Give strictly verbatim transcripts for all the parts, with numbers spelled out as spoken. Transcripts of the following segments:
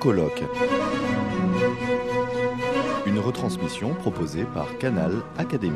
colloque. Une retransmission proposée par Canal Académie.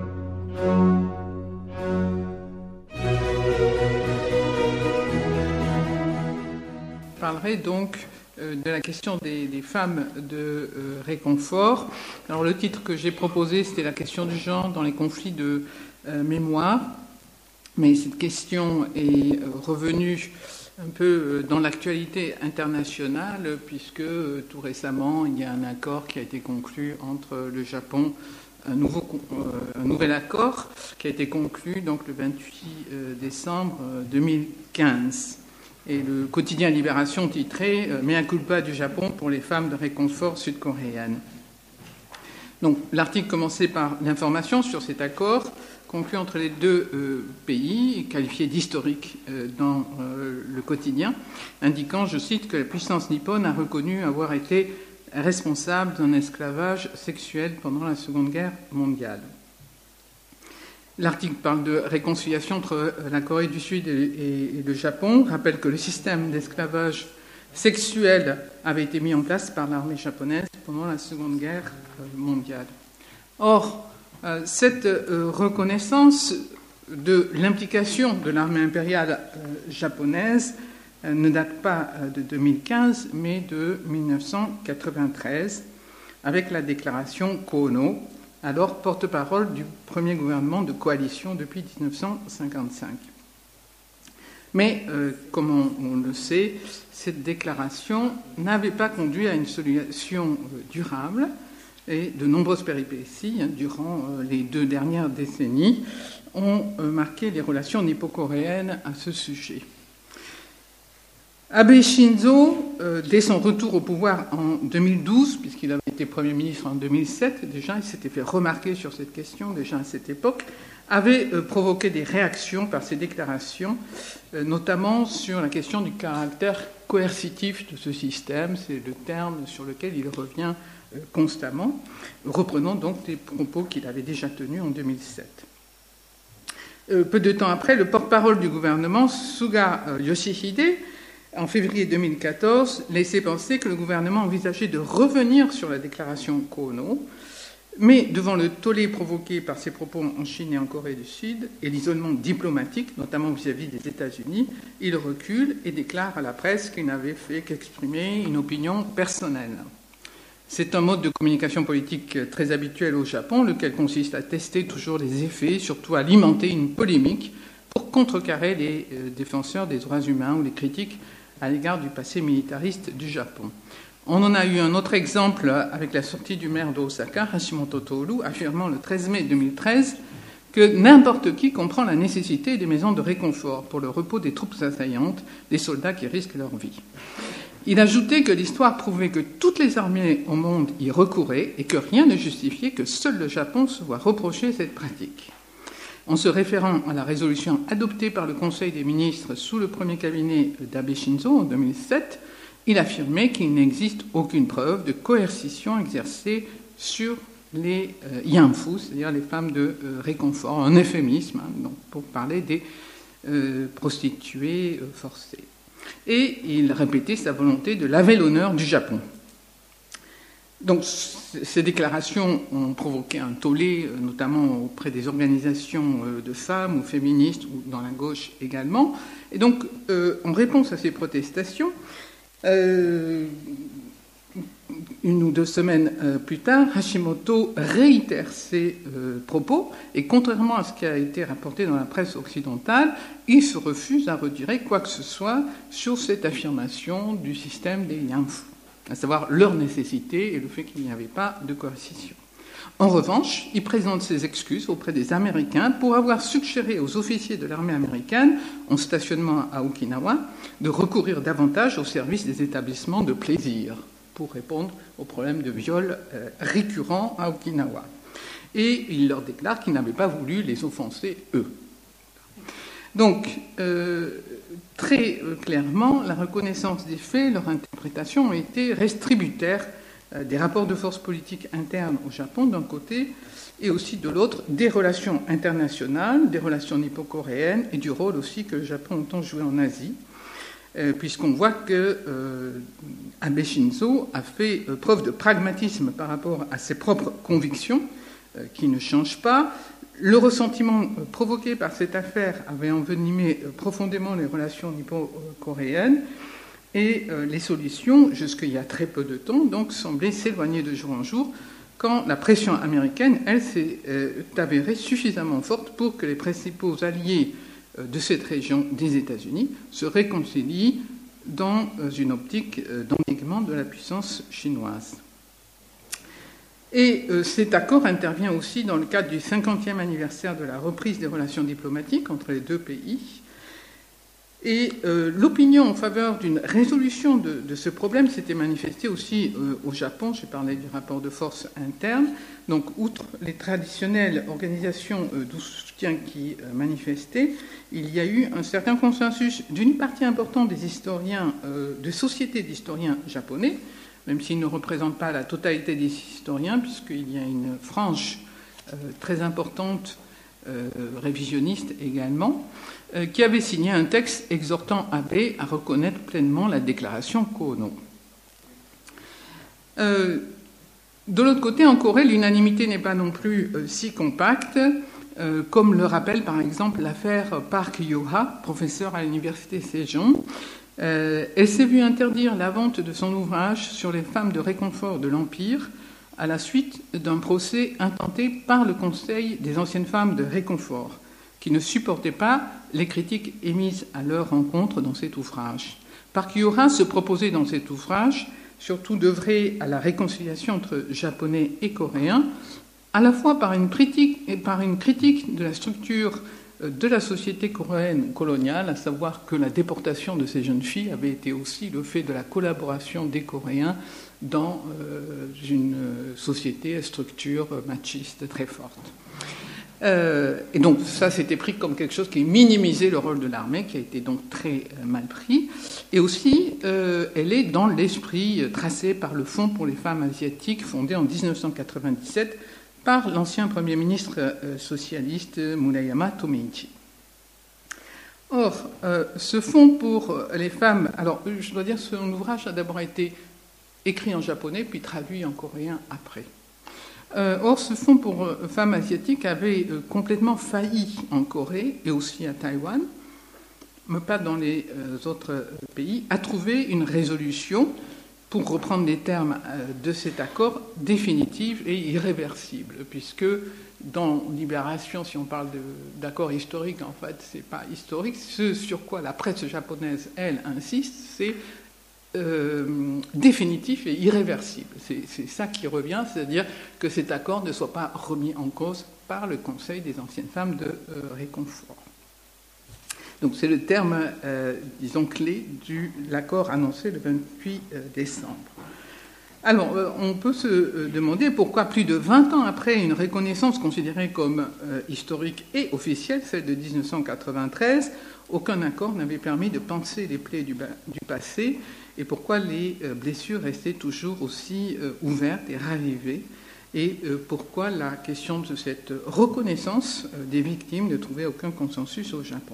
Je parlerai donc euh, de la question des, des femmes de euh, réconfort. Alors le titre que j'ai proposé, c'était la question du genre dans les conflits de euh, mémoire. Mais cette question est euh, revenue un peu dans l'actualité internationale, puisque euh, tout récemment, il y a un accord qui a été conclu entre le Japon, un, nouveau, euh, un nouvel accord qui a été conclu donc, le vingt-huit décembre deux mille quinze. Et le quotidien Libération titrait « Mea culpa du Japon pour les femmes de réconfort sud-coréennes ». Donc l'article commençait par l'information sur cet accord conclu entre les deux euh, pays, qualifié d'historique euh, dans euh, le quotidien, indiquant, je cite, que la puissance nippone a reconnu avoir été responsable d'un esclavage sexuel pendant la Seconde Guerre mondiale. L'article parle de réconciliation entre la Corée du Sud et le Japon, rappelle que le système d'esclavage sexuel avait été mis en place par l'armée japonaise pendant la Seconde Guerre mondiale. Or, cette reconnaissance de l'implication de l'armée impériale japonaise ne date pas de deux mille quinze, mais de mille neuf cent quatre-vingt-treize, avec la déclaration Kono, alors porte-parole du premier gouvernement de coalition depuis dix-neuf cent cinquante-cinq. Mais, euh, comme on, on le sait, cette déclaration n'avait pas conduit à une solution euh, durable et de nombreuses péripéties, hein, durant euh, les deux dernières décennies, ont euh, marqué les relations nippo-coréennes à ce sujet. Abe Shinzo, euh, dès son retour au pouvoir en deux mille douze, puisqu'il avait été Premier ministre en deux mille sept, déjà, il s'était fait remarquer sur cette question, déjà à cette époque, avait euh, provoqué des réactions par ses déclarations, euh, notamment sur la question du caractère coercitif de ce système, c'est le terme sur lequel il revient euh, constamment, reprenant donc des propos qu'il avait déjà tenus en deux mille sept. Euh, peu de temps après, le porte-parole du gouvernement, Suga euh, Yoshihide, en février deux mille quatorze, laissait penser que le gouvernement envisageait de revenir sur la déclaration Kono, mais devant le tollé provoqué par ses propos en Chine et en Corée du Sud et l'isolement diplomatique, notamment vis-à-vis des États-Unis, il recule et déclare à la presse qu'il n'avait fait qu'exprimer une opinion personnelle. C'est un mode de communication politique très habituel au Japon, lequel consiste à tester toujours les effets, surtout à alimenter une polémique pour contrecarrer les défenseurs des droits humains ou les critiques à l'égard du passé militariste du Japon. On en a eu un autre exemple avec la sortie du maire d'Osaka, Hashimoto Toru, affirmant le treize mai deux mille treize que n'importe qui comprend la nécessité des maisons de réconfort pour le repos des troupes assaillantes, des soldats qui risquent leur vie. Il ajoutait que l'histoire prouvait que toutes les armées au monde y recouraient et que rien ne justifiait que seul le Japon se voit reprocher cette pratique. En se référant à la résolution adoptée par le Conseil des ministres sous le premier cabinet d'Abe Shinzo en deux mille sept, il affirmait qu'il n'existe aucune preuve de coercition exercée sur les euh, yanfu, c'est-à-dire les femmes de euh, réconfort, un euphémisme, hein, donc pour parler des euh, prostituées euh, forcées. Et il répétait sa volonté de laver l'honneur du Japon. Donc, ces déclarations ont provoqué un tollé, notamment auprès des organisations de femmes ou féministes, ou dans la gauche également. Et donc, euh, en réponse à ces protestations, euh, une ou deux semaines euh, plus tard, Hashimoto réitère ses euh, propos, et contrairement à ce qui a été rapporté dans la presse occidentale, il se refuse à retirer quoi que ce soit sur cette affirmation du système des yanfu, à savoir leur nécessité et le fait qu'il n'y avait pas de coercition. En revanche, il présente ses excuses auprès des Américains pour avoir suggéré aux officiers de l'armée américaine, en stationnement à Okinawa, de recourir davantage au service des établissements de plaisir pour répondre aux problèmes de viol euh, récurrents à Okinawa. Et il leur déclare qu'il n'avait pas voulu les offenser, eux. Donc, euh, très clairement, la reconnaissance des faits, leur interprétation ont été restributaires euh, des rapports de force politiques internes au Japon d'un côté et aussi de l'autre des relations internationales, des relations nippo-coréennes et du rôle aussi que le Japon entend jouer en Asie. euh, puisqu'on voit que euh, Abe Shinzo a fait euh, preuve de pragmatisme par rapport à ses propres convictions, euh, qui ne changent pas. Le ressentiment euh, provoqué par cette affaire avait envenimé euh, profondément les relations nippo-coréennes, et euh, les solutions, jusqu'il y a très peu de temps, donc, semblaient s'éloigner de jour en jour, quand la pression américaine, elle, s'est euh, avérée suffisamment forte pour que les principaux alliés euh, de cette région des États-Unis se réconcilient dans euh, une optique euh, d'endiguement de la puissance chinoise. Et euh, cet accord intervient aussi dans le cadre du cinquantième anniversaire de la reprise des relations diplomatiques entre les deux pays. Et euh, l'opinion en faveur d'une résolution de, de ce problème s'était manifestée aussi euh, au Japon. J'ai parlé du rapport de force interne. Donc, outre les traditionnelles organisations euh, de soutien qui euh, manifestaient, il y a eu un certain consensus d'une partie importante des historiens, euh, de sociétés d'historiens japonais, même s'ils ne représentent pas la totalité des historiens, puisqu'il y a une frange euh, très importante euh, révisionniste également, qui avait signé un texte exhortant Abe à reconnaître pleinement la déclaration Kono. Euh, de l'autre côté, en Corée, l'unanimité n'est pas non plus euh, si compacte, euh, comme le rappelle par exemple l'affaire Park Yo-ha, professeur à l'université Sejong. Euh, elle s'est vue interdire la vente de son ouvrage sur les femmes de réconfort de l'Empire à la suite d'un procès intenté par le Conseil des anciennes femmes de réconfort, qui ne supportaient pas les critiques émises à leur encontre dans cet ouvrage. Park Yo-ha se proposait dans cet ouvrage surtout d'œuvrer à la réconciliation entre Japonais et Coréens, à la fois par une critique, et par une critique de la structure de la société coréenne coloniale, à savoir que la déportation de ces jeunes filles avait été aussi le fait de la collaboration des Coréens dans euh, une société à structure machiste très forte. Euh, et donc ça, c'était pris comme quelque chose qui minimisait le rôle de l'armée, qui a été donc très euh, mal pris. Et aussi, euh, elle est dans l'esprit tracé par le Fonds pour les femmes asiatiques, fondé en dix-neuf cent quatre-vingt-dix-sept par l'ancien Premier ministre euh, socialiste Murayama Tomeichi. Or, euh, ce Fonds pour les femmes... Alors, je dois dire, son ouvrage a d'abord été écrit en japonais, puis traduit en coréen après. Euh, or, ce Fonds pour euh, femmes asiatiques avait euh, complètement failli en Corée et aussi à Taïwan, mais pas dans les euh, autres euh, pays, à trouver une résolution, pour reprendre les termes euh, de cet accord, définitive et irréversible, puisque dans Libération, si on parle d'accord historique, en fait, c'est pas historique. Ce sur quoi la presse japonaise, elle, insiste, c'est Euh, définitif et irréversible. C'est, c'est ça qui revient, c'est-à-dire que cet accord ne soit pas remis en cause par le Conseil des anciennes femmes de euh, réconfort. Donc c'est le terme, euh, disons, clé de l'accord annoncé le vingt-huit décembre. Alors, euh, on peut se euh, demander pourquoi, plus de vingt ans après une reconnaissance considérée comme euh, historique et officielle, celle de dix-neuf cent quatre-vingt-treize, aucun accord n'avait permis de panser les plaies du, du passé, et pourquoi les euh, blessures restaient toujours aussi euh, ouvertes et ravivées, et euh, pourquoi la question de cette reconnaissance euh, des victimes ne trouvait aucun consensus au Japon.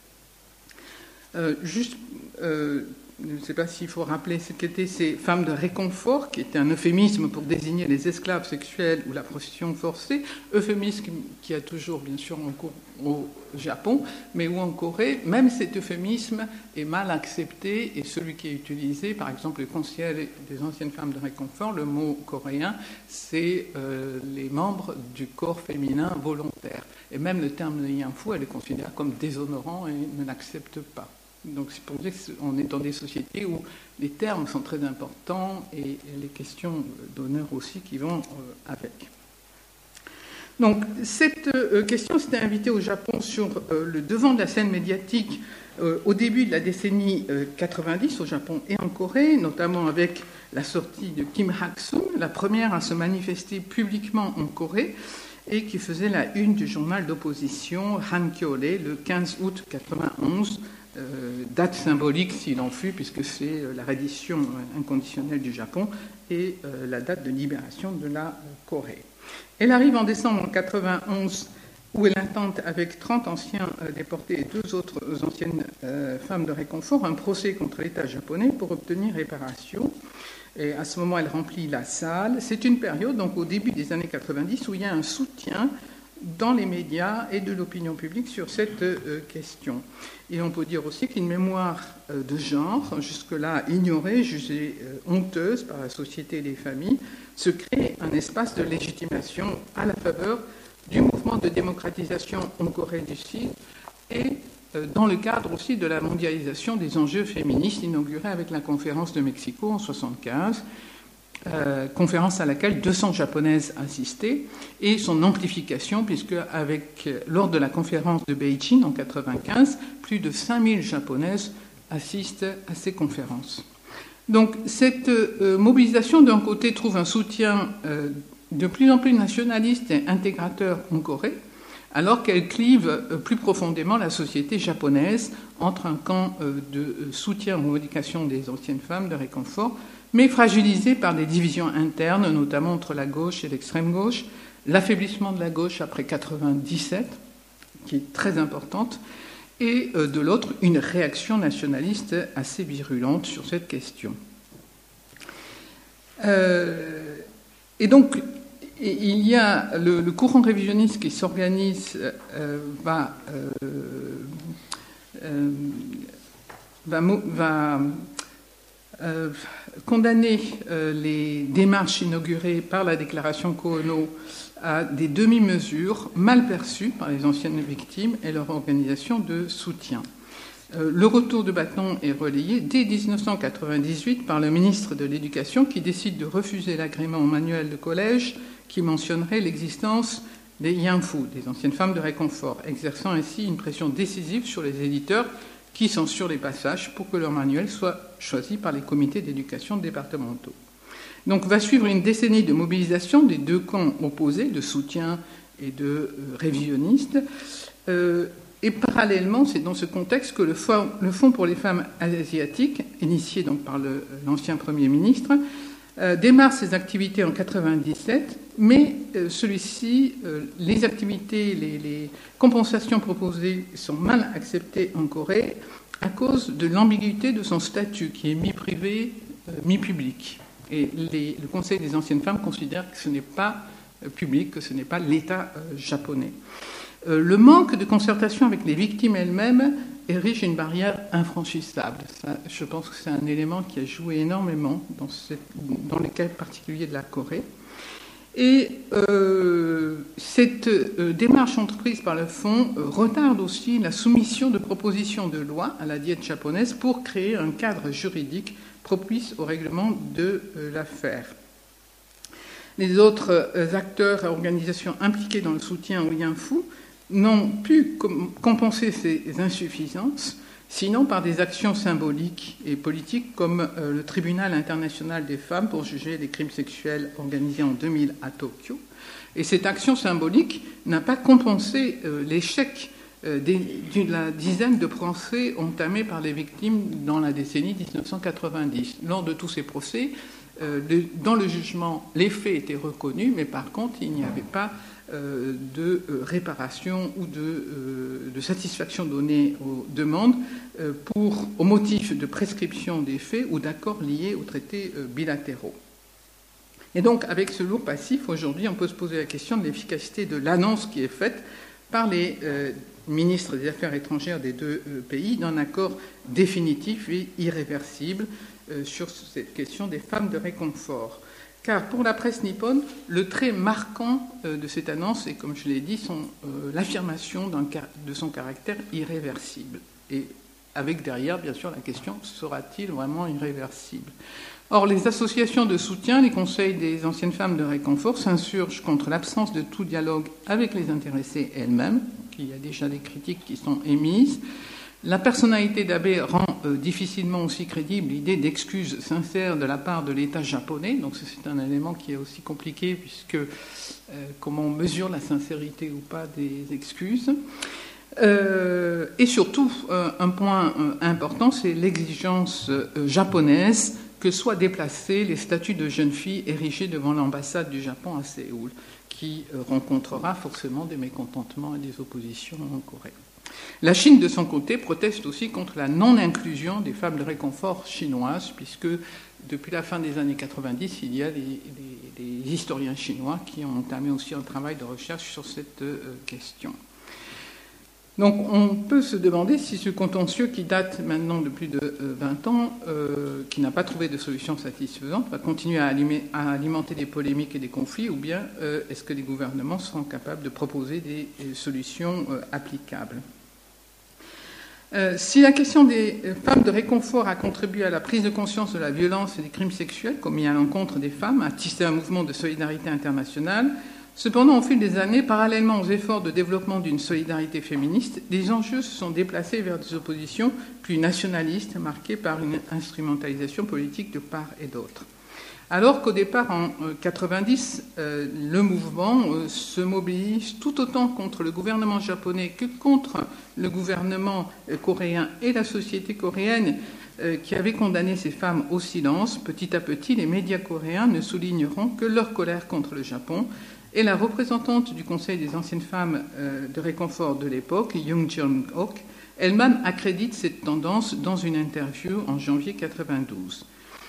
Euh, juste... Euh, Je ne sais pas s'il faut rappeler ce qu'étaient ces femmes de réconfort, qui était un euphémisme pour désigner les esclaves sexuels ou la prostitution forcée, euphémisme qui a toujours, bien sûr, en cours au Japon, mais où en Corée, même cet euphémisme est mal accepté, et celui qui est utilisé, par exemple, le Conseil des anciennes femmes de réconfort, le mot coréen, c'est euh, les membres du corps féminin volontaire. Et même le terme de yanfu, elle est considérée comme déshonorant et ne l'accepte pas. Donc c'est pour dire qu'on est dans des sociétés où les termes sont très importants et les questions d'honneur aussi qui vont avec. Donc cette question s'était invitée au Japon sur le devant de la scène médiatique au début de la décennie quatre-vingt-dix au Japon et en Corée, notamment avec la sortie de Kim Hak-sung, la première à se manifester publiquement en Corée et qui faisait la une du journal d'opposition Hankyoreh le quinze août quatre-vingt-onze. Euh, date symbolique s'il en fut, puisque c'est euh, la reddition euh, inconditionnelle du Japon et euh, la date de libération de la euh, Corée. Elle arrive en décembre quatre-vingt-onze où elle intente, avec trente anciens euh, déportés et deux autres anciennes euh, femmes de réconfort, un procès contre l'État japonais pour obtenir réparation. Et à ce moment, elle remplit la salle. C'est une période, donc au début des années quatre-vingt-dix, où il y a un soutien dans les médias et de l'opinion publique sur cette euh, question. Et on peut dire aussi qu'une mémoire euh, de genre, jusque-là ignorée, jugée euh, honteuse par la société et les familles, se crée un espace de légitimation à la faveur du mouvement de démocratisation en Corée du Sud et euh, dans le cadre aussi de la mondialisation des enjeux féministes inaugurée avec la conférence de Mexico en mille neuf cent soixante-quinze. Euh, conférence à laquelle deux cents japonaises assistaient, et son amplification, puisque avec, lors de la conférence de Beijing en mille neuf cent quatre-vingt-quinze, plus de cinq mille japonaises assistent à ces conférences. Donc cette euh, mobilisation, d'un côté, trouve un soutien euh, de plus en plus nationaliste et intégrateur en Corée, alors qu'elle clive euh, plus profondément la société japonaise entre un camp euh, de soutien aux revendications des anciennes femmes de réconfort, mais fragilisée par des divisions internes, notamment entre la gauche et l'extrême gauche, l'affaiblissement de la gauche après quatre-vingt-dix-sept, qui est très importante, et de l'autre, une réaction nationaliste assez virulente sur cette question. Euh, et donc, il y a le, le courant révisionniste qui s'organise, euh, va, euh, euh, va, va Euh, condamner euh, les démarches inaugurées par la déclaration Kono à des demi-mesures mal perçues par les anciennes victimes et leur organisation de soutien. Euh, le retour de bâton est relayé dès dix-neuf cent quatre-vingt-dix-huit par le ministre de l'Éducation qui décide de refuser l'agrément au manuel de collège qui mentionnerait l'existence des yanfu, des anciennes femmes de réconfort, exerçant ainsi une pression décisive sur les éditeurs qui censurent les passages pour que leur manuel soit choisi par les comités d'éducation départementaux. Donc va suivre une décennie de mobilisation des deux camps opposés, de soutien et de euh, révisionnistes. Euh, et parallèlement, c'est dans ce contexte que le Fonds, le Fonds pour les femmes asiatiques, initié donc par le, l'ancien Premier ministre, euh, démarre ses activités en quatre-vingt-dix-sept, mais euh, celui-ci, euh, les activités, les, les compensations proposées sont mal acceptées en Corée à cause de l'ambiguïté de son statut, qui est mi-privé, euh, mi-public. Et les, le Conseil des anciennes femmes considère que ce n'est pas euh, public, que ce n'est pas l'État euh, japonais. Euh, le manque de concertation avec les victimes elles-mêmes érige une barrière infranchissable. Ça, je pense que c'est un élément qui a joué énormément dans, cette, dans le cas particulier de la Corée. Et euh, cette euh, démarche entreprise par le Fonds euh, retarde aussi la soumission de propositions de loi à la diète japonaise pour créer un cadre juridique propice au règlement de euh, l'affaire. Les autres euh, acteurs et organisations impliqués dans le soutien au yanfu n'ont pu com- compenser ces insuffisances, sinon par des actions symboliques et politiques comme euh, le Tribunal international des femmes pour juger les crimes sexuels organisé en deux mille à Tokyo. Et cette action symbolique n'a pas compensé euh, l'échec euh, des, d'une la dizaine de procès entamés par les victimes dans la décennie dix-neuf cent quatre-vingt-dix. Lors de tous ces procès, euh, de, dans le jugement, les faits étaient reconnus, mais par contre, il n'y avait pas euh, de euh, réparation ou de, euh, de satisfaction donnée aux demandes euh, pour, au motif de prescription des faits ou d'accords liés aux traités euh, bilatéraux. Et donc, avec ce lourd passif, aujourd'hui, on peut se poser la question de l'efficacité de l'annonce qui est faite par les euh, ministres des Affaires étrangères des deux euh, pays d'un accord définitif et irréversible euh, sur cette question des femmes de réconfort. Car pour la presse nippone, le trait marquant euh, de cette annonce est, comme je l'ai dit, son, euh, l'affirmation d'un, de son caractère irréversible. Et avec derrière, bien sûr, la question, sera-t-il vraiment irréversible ? Or, les associations de soutien, les conseils des anciennes femmes de réconfort s'insurgent contre l'absence de tout dialogue avec les intéressées elles-mêmes, qu'il y a déjà des critiques qui sont émises. La personnalité d'Abe rend euh, difficilement aussi crédible l'idée d'excuses sincères de la part de l'État japonais. Donc c'est un élément qui est aussi compliqué puisque euh, comment on mesure la sincérité ou pas des excuses. Euh, et surtout, euh, un point euh, important, c'est l'exigence euh, japonaise que soient déplacés les statues de jeunes filles érigées devant l'ambassade du Japon à Séoul, qui rencontrera forcément des mécontentements et des oppositions en Corée. La Chine, de son côté, proteste aussi contre la non-inclusion des femmes de réconfort chinoises, puisque depuis la fin des années quatre-vingt-dix, il y a des, des, des historiens chinois qui ont entamé aussi un travail de recherche sur cette euh, question. Donc on peut se demander si ce contentieux qui date maintenant de plus de euh, vingt ans, euh, qui n'a pas trouvé de solution satisfaisante, va continuer à, alime- à alimenter des polémiques et des conflits, ou bien euh, est-ce que les gouvernements seront capables de proposer des, des solutions euh, applicables. Euh, si la question des femmes de réconfort a contribué à la prise de conscience de la violence et des crimes sexuels commis à l'encontre des femmes, a tissé un mouvement de solidarité internationale, cependant, au fil des années, parallèlement aux efforts de développement d'une solidarité féministe, les enjeux se sont déplacés vers des oppositions plus nationalistes, marquées par une instrumentalisation politique de part et d'autre. Alors qu'au départ, en quatre-vingt-dix, euh, le mouvement euh, se mobilise tout autant contre le gouvernement japonais que contre le gouvernement euh, coréen et la société coréenne euh, qui avait condamné ces femmes au silence, petit à petit, les médias coréens ne souligneront que leur colère contre le Japon. Et la représentante du Conseil des anciennes femmes euh, de réconfort de l'époque, Young Jeong-ok, elle-même accrédite cette tendance dans une interview en janvier quatre-vingt-douze.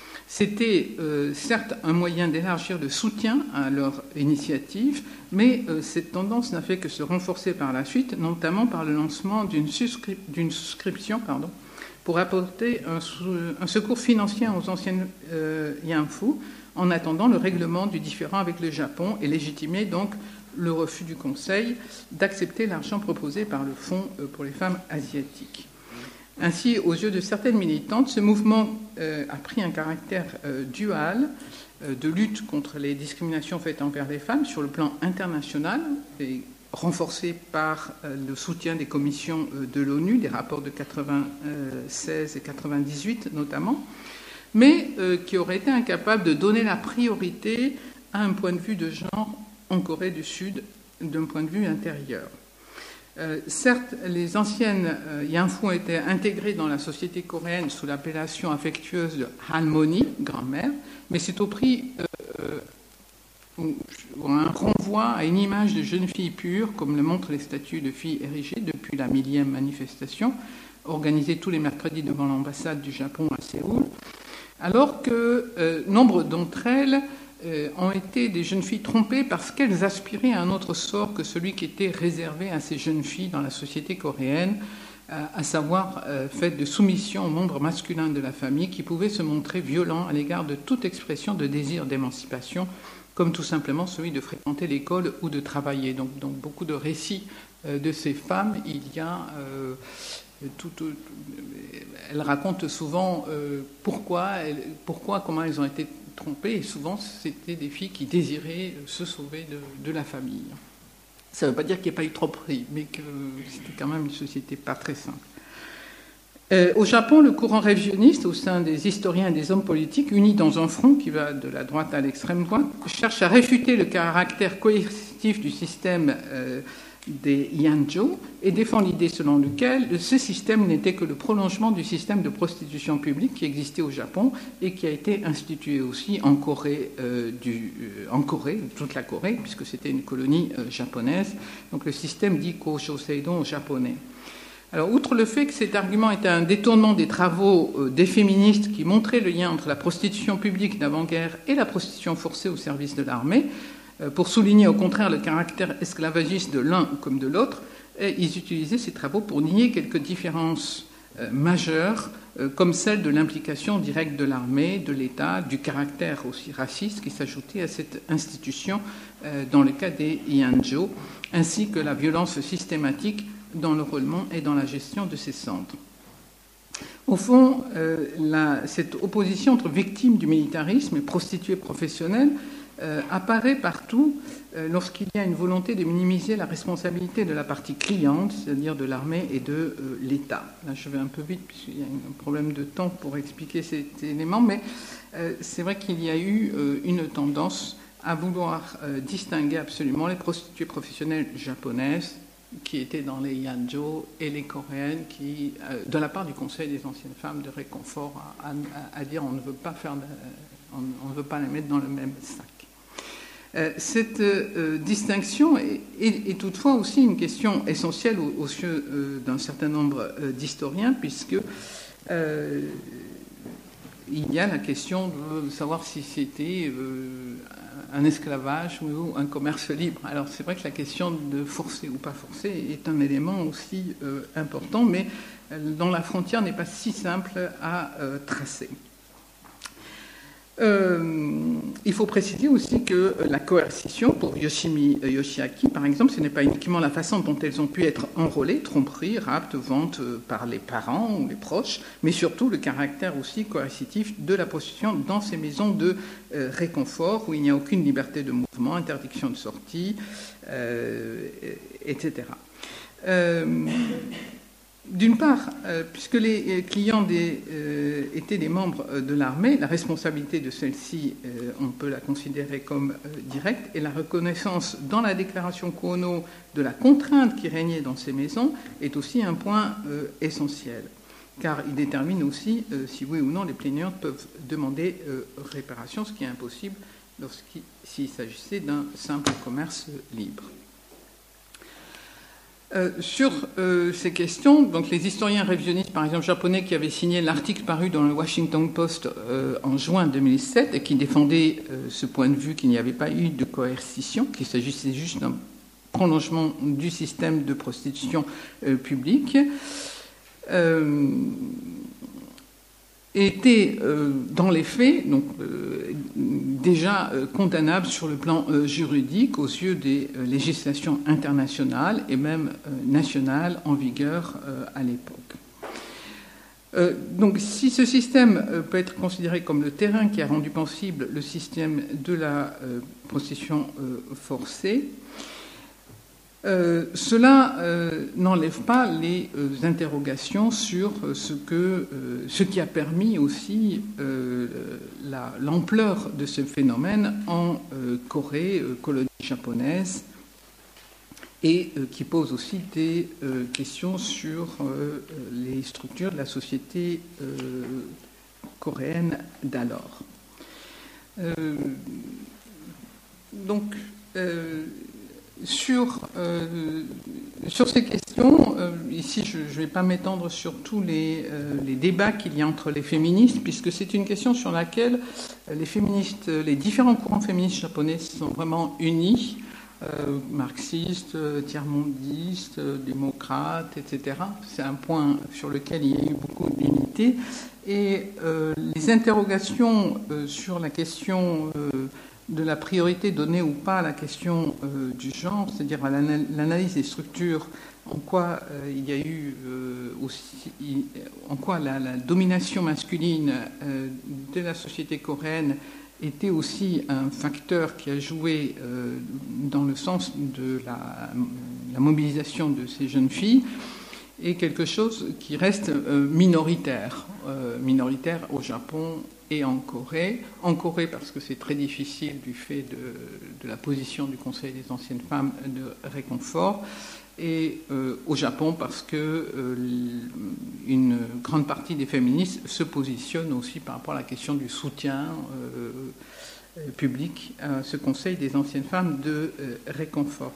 C'était euh, certes un moyen d'élargir le soutien à leur initiative, mais euh, cette tendance n'a fait que se renforcer par la suite, notamment par le lancement d'une, suscri- d'une souscription pardon, pour apporter un, sou- un secours financier aux anciennes euh, Yanfu, en attendant le règlement du différend avec le Japon et légitimer donc le refus du Conseil d'accepter l'argent proposé par le Fonds pour les femmes asiatiques. Ainsi, aux yeux de certaines militantes, ce mouvement euh, a pris un caractère euh, dual euh, de lutte contre les discriminations faites envers les femmes sur le plan international, et renforcé par euh, le soutien des commissions euh, de l'ONU, des rapports de quatre-vingt-seize et quatre-vingt-dix-huit notamment, mais euh, qui aurait été incapable de donner la priorité à un point de vue de genre en Corée du Sud d'un point de vue intérieur. Euh, certes, les anciennes euh, Yanfu ont été intégrées dans la société coréenne sous l'appellation affectueuse de Halmoni, grand-mère, mais c'est au prix euh, ou, ou un renvoi à une image de jeune fille pure, comme le montrent les statues de filles érigées depuis la millième manifestation, organisée tous les mercredis devant l'ambassade du Japon à Séoul, alors que euh, nombre d'entre elles euh, ont été des jeunes filles trompées parce qu'elles aspiraient à un autre sort que celui qui était réservé à ces jeunes filles dans la société coréenne, euh, à savoir euh, fait de soumission au membre masculin de la famille qui pouvait se montrer violent à l'égard de toute expression de désir d'émancipation, comme tout simplement celui de fréquenter l'école ou de travailler. Donc, donc beaucoup de récits euh, de ces femmes, il y a... Euh, Tout, tout, elles racontent souvent euh, pourquoi, elles, pourquoi, comment elles ont été trompées, et souvent c'était des filles qui désiraient se sauver de, de la famille. Ça ne veut pas dire qu'il n'y ait pas eu tromperie, mais que c'était quand même une société pas très simple. Euh, au Japon, le courant révisionniste, au sein des historiens et des hommes politiques, unis dans un front qui va de la droite à l'extrême droite, cherche à réfuter le caractère coercitif du système euh, des Yanjo et défend l'idée selon laquelle ce système n'était que le prolongement du système de prostitution publique qui existait au Japon et qui a été institué aussi en Corée, euh, du, euh, en Corée, toute la Corée, puisque c'était une colonie euh, japonaise, donc le système dit Kosho Seidon japonais. Alors, outre le fait que cet argument était un détournement des travaux euh, des féministes qui montraient le lien entre la prostitution publique d'avant-guerre et la prostitution forcée au service de l'armée, pour souligner au contraire le caractère esclavagiste de l'un comme de l'autre, et ils utilisaient ces travaux pour nier quelques différences euh, majeures, euh, comme celle de l'implication directe de l'armée, de l'État, du caractère aussi raciste qui s'ajoutait à cette institution euh, dans le cas des Yanjo, ainsi que la violence systématique dans le roulement et dans la gestion de ces centres. Au fond, euh, la, cette opposition entre victimes du militarisme et prostituées professionnelles Euh, apparaît partout euh, lorsqu'il y a une volonté de minimiser la responsabilité de la partie cliente, c'est-à-dire de l'armée et de euh, l'État. Là, je vais un peu vite puisqu'il y a un problème de temps pour expliquer cet élément, mais euh, c'est vrai qu'il y a eu euh, une tendance à vouloir euh, distinguer absolument les prostituées professionnelles japonaises qui étaient dans les Yanjo et les coréennes qui, euh, de la part du Conseil des anciennes femmes de réconfort, à, à, à dire on ne veut pas faire, de, on, on ne veut pas les mettre dans le même sac. Euh, cette euh, distinction est, est, est toutefois aussi une question essentielle aux, aux yeux euh, d'un certain nombre euh, d'historiens, puisque euh, il y a la question de savoir si c'était euh, un esclavage ou un commerce libre. Alors c'est vrai que la question de forcer ou pas forcer est un élément aussi euh, important, mais dont la frontière n'est pas si simple à euh, tracer. Euh, il faut préciser aussi que la coercition, pour Yoshimi Yoshiaki, par exemple, ce n'est pas uniquement la façon dont elles ont pu être enrôlées, tromperie, rapt, vente par les parents ou les proches, mais surtout le caractère aussi coercitif de la prostitution dans ces maisons de euh, réconfort où il n'y a aucune liberté de mouvement, interdiction de sortie, euh, et cetera. Euh, D'une part, euh, puisque les clients des, euh, étaient des membres de l'armée, la responsabilité de celle-ci, euh, on peut la considérer comme euh, directe, et la reconnaissance dans la déclaration Kuono de la contrainte qui régnait dans ces maisons est aussi un point euh, essentiel, car il détermine aussi euh, si oui ou non les plaignantes peuvent demander euh, réparation, ce qui est impossible s'il s'agissait d'un simple commerce libre. Euh, sur euh, ces questions, donc les historiens révisionnistes, par exemple japonais, qui avaient signé l'article paru dans le Washington Post euh, en juin deux mille sept et qui défendait euh, ce point de vue qu'il n'y avait pas eu de coercition, qu'il s'agissait juste d'un prolongement du système de prostitution euh, publique, euh, était euh, dans les faits donc, euh, déjà euh, condamnable sur le plan euh, juridique aux yeux des euh, législations internationales et même euh, nationales en vigueur euh, à l'époque. Euh, donc si ce système euh, peut être considéré comme le terrain qui a rendu possible le système de la euh, prostitution euh, forcée, Euh, cela euh, n'enlève pas les euh, interrogations sur euh, ce, que, euh, ce qui a permis aussi euh, la, l'ampleur de ce phénomène en euh, Corée, euh, colonie japonaise, et euh, qui pose aussi des euh, questions sur euh, les structures de la société euh, coréenne d'alors. Euh, donc, euh, Sur, euh, sur ces questions, euh, ici je ne vais pas m'étendre sur tous les, euh, les débats qu'il y a entre les féministes, puisque c'est une question sur laquelle les féministes, les différents courants féministes japonais sont vraiment unis, euh, marxistes, tiers-mondistes, démocrates, et cetera. C'est un point sur lequel il y a eu beaucoup d'unité. Et euh, les interrogations euh, sur la question euh, de la priorité donnée ou pas à la question euh, du genre, c'est-à-dire à l'analyse des structures, en quoi euh, il y a eu euh, aussi, en quoi la, la domination masculine euh, de la société coréenne était aussi un facteur qui a joué euh, dans le sens de la, la mobilisation de ces jeunes filles, est quelque chose qui reste euh, minoritaire, euh, minoritaire au Japon et en Corée. En Corée parce que c'est très difficile du fait de, de la position du Conseil des anciennes femmes de réconfort, et euh, au Japon parce que euh, une grande partie des féministes se positionnent aussi par rapport à la question du soutien euh, public à ce Conseil des anciennes femmes de euh, réconfort.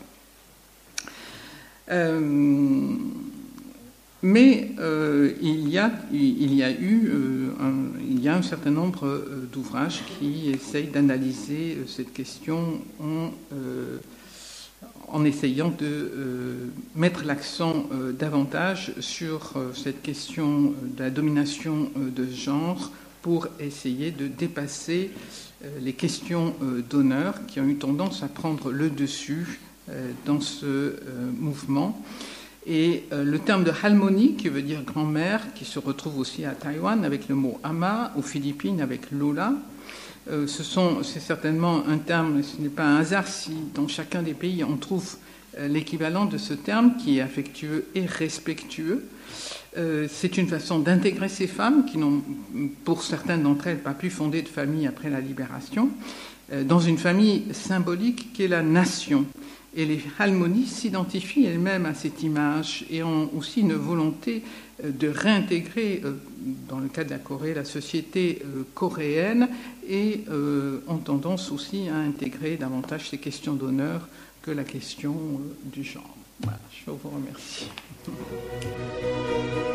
Euh, Mais euh, il, y a, il y a eu euh, un, il y a un certain nombre euh, d'ouvrages qui essayent d'analyser euh, cette question en, euh, en essayant de euh, mettre l'accent euh, davantage sur euh, cette question de la domination euh, de genre pour essayer de dépasser euh, les questions euh, d'honneur qui ont eu tendance à prendre le dessus euh, dans ce euh, mouvement. Et euh, le terme de halmoni, qui veut dire grand-mère, qui se retrouve aussi à Taïwan avec le mot ama, aux Philippines avec lola, euh, ce sont, c'est certainement un terme, ce n'est pas un hasard si dans chacun des pays on trouve euh, l'équivalent de ce terme qui est affectueux et respectueux. Euh, c'est une façon d'intégrer ces femmes qui n'ont, pour certaines d'entre elles, pas pu fonder de famille après la libération, euh, dans une famille symbolique qu'est la nation. Et les Halmoni s'identifient elles-mêmes à cette image et ont aussi une volonté de réintégrer, euh, dans le cas de la Corée, la société euh, coréenne et euh, ont tendance aussi à intégrer davantage ces questions d'honneur que la question euh, du genre. Voilà, je vous remercie.